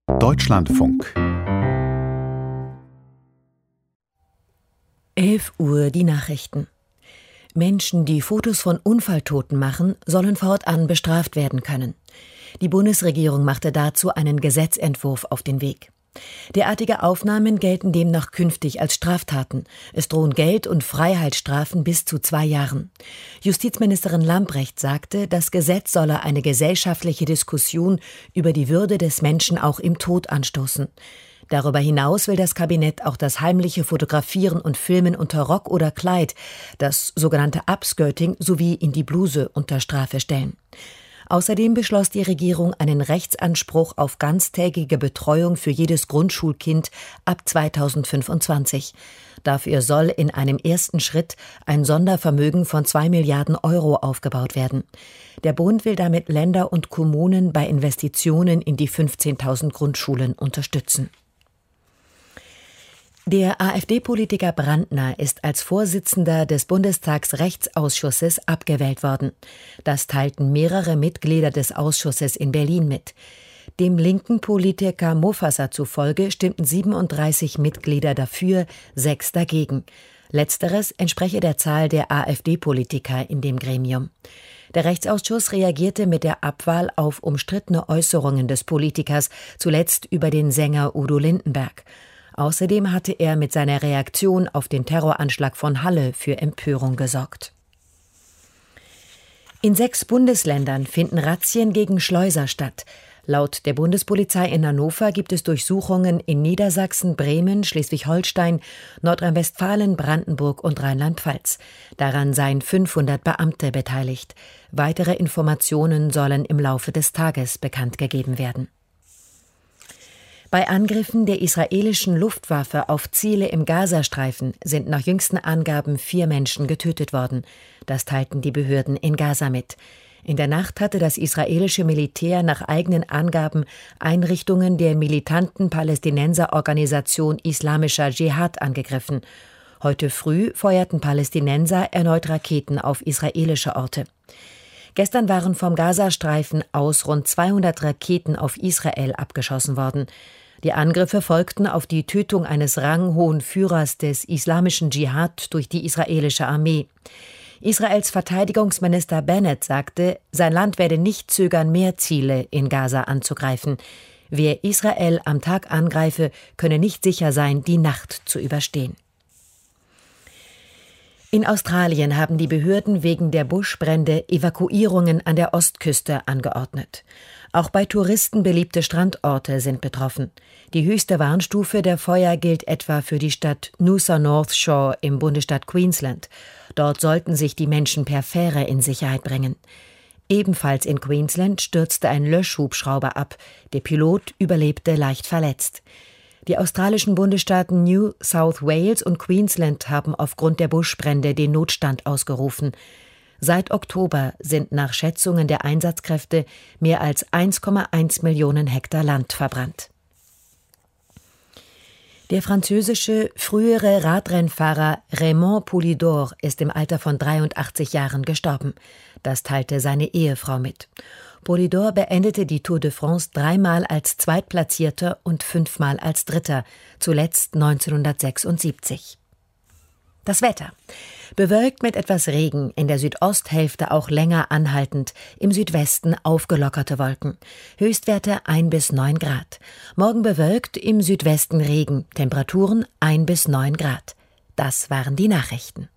Deutschlandfunk. 11 Uhr die Nachrichten. Menschen, die Fotos von Unfalltoten machen, sollen fortan bestraft werden können. Die Bundesregierung machte dazu einen Gesetzentwurf auf den Weg. Derartige Aufnahmen gelten demnach künftig als Straftaten. Es drohen Geld- und Freiheitsstrafen bis zu 2 Jahren. Justizministerin Lambrecht sagte, das Gesetz solle eine gesellschaftliche Diskussion über die Würde des Menschen auch im Tod anstoßen. Darüber hinaus will das Kabinett auch das heimliche Fotografieren und Filmen unter Rock oder Kleid, das sogenannte Upskirting, sowie in die Bluse unter Strafe stellen. Außerdem beschloss die Regierung einen Rechtsanspruch auf ganztägige Betreuung für jedes Grundschulkind ab 2025. Dafür soll in einem ersten Schritt ein Sondervermögen von 2 Milliarden Euro aufgebaut werden. Der Bund will damit Länder und Kommunen bei Investitionen in die 15.000 Grundschulen unterstützen. Der AfD-Politiker Brandner ist als Vorsitzender des Bundestagsrechtsausschusses abgewählt worden. Das teilten mehrere Mitglieder des Ausschusses in Berlin mit. Dem linken Politiker Mofasa zufolge stimmten 37 Mitglieder dafür, 6 dagegen. Letzteres entspreche der Zahl der AfD-Politiker in dem Gremium. Der Rechtsausschuss reagierte mit der Abwahl auf umstrittene Äußerungen des Politikers, zuletzt über den Sänger Udo Lindenberg. Außerdem hatte er mit seiner Reaktion auf den Terroranschlag von Halle für Empörung gesorgt. In 6 Bundesländern finden Razzien gegen Schleuser statt. Laut der Bundespolizei in Hannover gibt es Durchsuchungen in Niedersachsen, Bremen, Schleswig-Holstein, Nordrhein-Westfalen, Brandenburg und Rheinland-Pfalz. Daran seien 500 Beamte beteiligt. Weitere Informationen sollen im Laufe des Tages bekannt gegeben werden. Bei Angriffen der israelischen Luftwaffe auf Ziele im Gazastreifen sind nach jüngsten Angaben 4 Menschen getötet worden. Das teilten die Behörden in Gaza mit. In der Nacht hatte das israelische Militär nach eigenen Angaben Einrichtungen der militanten Palästinenserorganisation Islamischer Dschihad angegriffen. Heute früh feuerten Palästinenser erneut Raketen auf israelische Orte. Gestern waren vom Gazastreifen aus rund 200 Raketen auf Israel abgeschossen worden. Die Angriffe folgten auf die Tötung eines ranghohen Führers des islamischen Dschihad durch die israelische Armee. Israels Verteidigungsminister Bennett sagte, sein Land werde nicht zögern, mehr Ziele in Gaza anzugreifen. Wer Israel am Tag angreife, könne nicht sicher sein, die Nacht zu überstehen. In Australien haben die Behörden wegen der Buschbrände Evakuierungen an der Ostküste angeordnet. Auch bei Touristen beliebte Strandorte sind betroffen. Die höchste Warnstufe der Feuer gilt etwa für die Stadt Noosa North Shore im Bundesstaat Queensland. Dort sollten sich die Menschen per Fähre in Sicherheit bringen. Ebenfalls in Queensland stürzte ein Löschhubschrauber ab. Der Pilot überlebte leicht verletzt. Die australischen Bundesstaaten New South Wales und Queensland haben aufgrund der Buschbrände den Notstand ausgerufen. Seit Oktober sind nach Schätzungen der Einsatzkräfte mehr als 1,1 Millionen Hektar Land verbrannt. Der französische frühere Radrennfahrer Raymond Poulidor ist im Alter von 83 Jahren gestorben. Das teilte seine Ehefrau mit. Poulidor beendete die Tour de France 3-mal als Zweitplatzierter und 5-mal als Dritter, zuletzt 1976. Das Wetter. Bewölkt mit etwas Regen, in der Südosthälfte auch länger anhaltend, im Südwesten aufgelockerte Wolken. Höchstwerte 1 bis 9 Grad. Morgen bewölkt, im Südwesten Regen, Temperaturen 1 bis 9 Grad. Das waren die Nachrichten.